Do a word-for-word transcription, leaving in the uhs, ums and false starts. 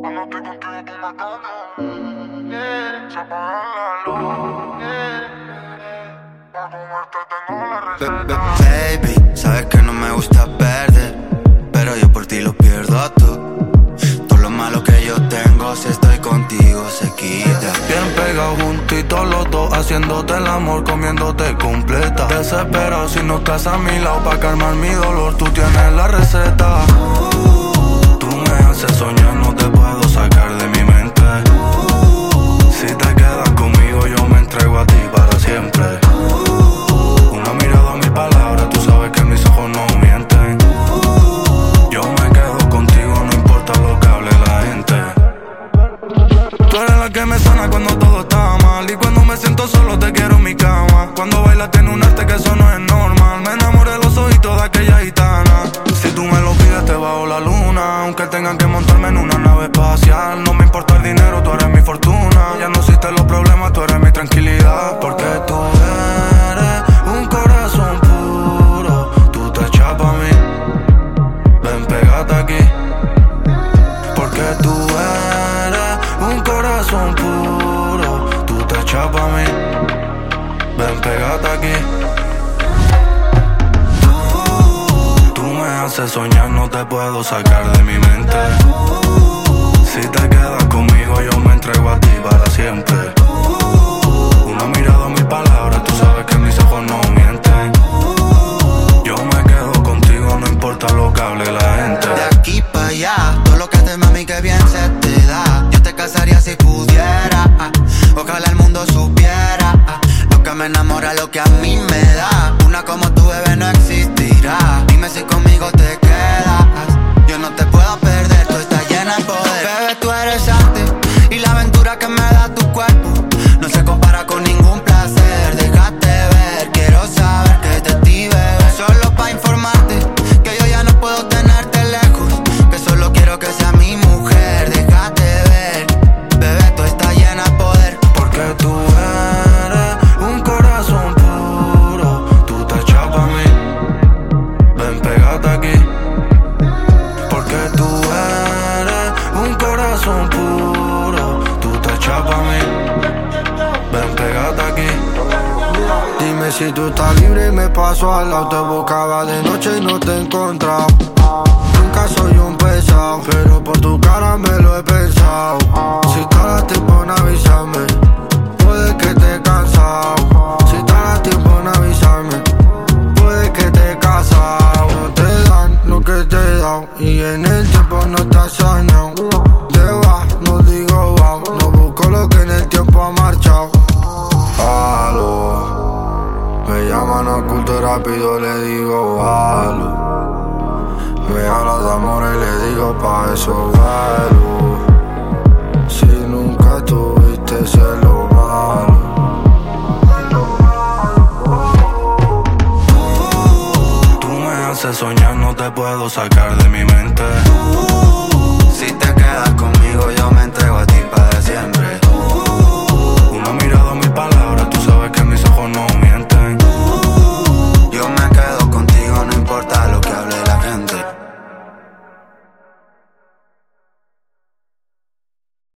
Cuando estoy contigo tú me comes, yeah. Se apaga la luz, yeah. Pa' comerte tengo la receta. Baby, sabes que no me gusta perder, pero yo por ti lo pierdo todo. Todo lo malo que yo tengo, si estoy contigo se quita. Bien pegados juntitos los dos, haciéndote el amor, comiéndote completa. Desesperado si no estás a mi lado, pa' calmar mi dolor, tú tienes la receta. Tú me haces soñar, no te puedo sacar de mi mente. Si te quedas conmigo, yo me entrego a ti para siempre. Una mirada a mi palabra, tú sabes que mis ojos no mienten. Yo me quedo contigo, no importa lo que hable la gente. Tú eres la que me sana cuando todo está mal, y cuando me siento solo te quiero en mi cama. Cuando bailas tiene un arte que eso no es normal. Me enamoré de los ojitos de aquella gitana. Si tú me lo pides te bajo la luna, aunque tengan que montarme en una nave espacial. No me importa el dinero, tú eres mi fortuna. Ya no existen los problemas, tú eres mi tranquilidad. Porque tú eres un corazón puro, tú te echas pa' mí. Ven, pégate aquí. Porque tú eres un corazón puro, tú te echas pa' mí. Ven, pégate aquí. Tú me haces soñar, no te puedo sacar de mi mente. Si te quedas conmigo, yo me entrego a ti para siempre. Una mirada, mil palabras, tú sabes que mis ojos no mienten. Yo me quedo contigo, no importa lo que hable la gente. De aquí para allá, todo lo que haces, mami, que bien se te da. Yo te casaría si pudiera, ah. Ojalá el mundo supiera, ah. Lo que me enamora, lo que a mí me da. Una como tu bebé no existirá. Dime si conmigo te quedas. Yo no te puedo perder, tú estás llena de poder. Bebé, tú eres arte, y la aventura que me da tu cuerpo no se compara con ningún placer. Déjate ver, quiero saber que de ti, bebé. Solo pa' informarte que yo ya no puedo tenerte lejos, que solo quiero que sea mi mujer. Déjate ver, bebé, tú estás llena de poder. Porque tú eres un corazón puro, tú te echas pa' mí. Ven, pégate aquí. Porque tú eres un corazón puro, tú te echas pa' mí. Ven, pégate aquí. Dime si tú estás libre y me paso al lado. Te buscaba de noche y no te he encontrado. Nunca soy un pesado, pero por tu cara me lo he pensado. Si tardas tiempo en avisarme, puede que te he cansado. Si tardas tiempo en avisarme, puede que te he casado. No te dan lo que te he dado, y en el tiempo no estás sanado. Te vas, no digo wow, no busco lo que en el tiempo ha marchado. Aló, me llaman oculto rápido, le digo aló. Me habla de amor y le digo pa' eso valo. Si nunca tuviste se lo malo. Tú me haces soñar, no te puedo sacar de mi mente. Si te quedas conmigo, yo me entrego a